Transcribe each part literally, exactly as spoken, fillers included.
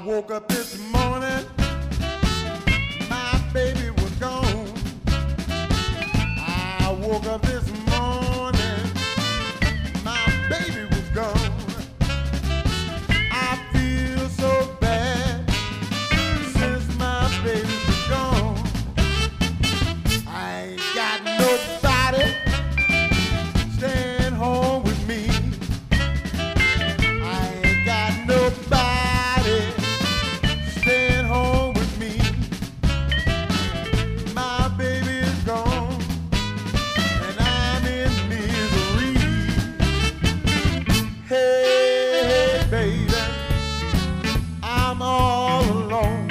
woke up this morning, my baby was gone. I woke up this morning, my baby was gone. I feel so bad since my baby was gone. I ain't got nobody staying home with me. I ain't got nobody staying home with me. My baby is gone and I'm in misery. Hey, hey baby, I'm all alone.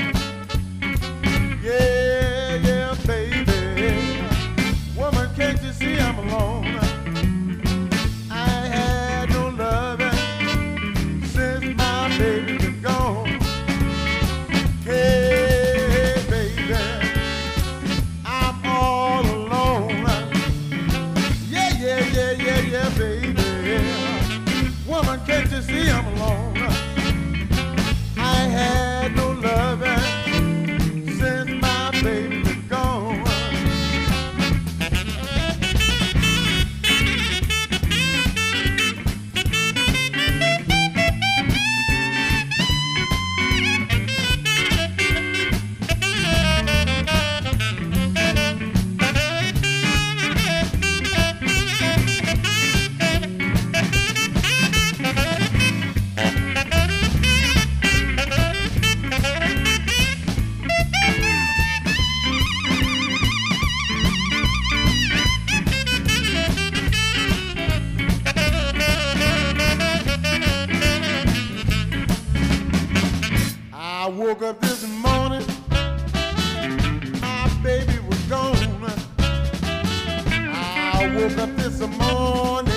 Yeah, yeah, baby. Woman, can't you see I'm alone? I had no loving since my baby was gone. Hey, baby, I'm all alone. Yeah, yeah, yeah, yeah, yeah, baby. Woman, can't you see I'm alone? I had no loving since my baby was gone. I woke up this morning, my baby was gone. I woke up this morning.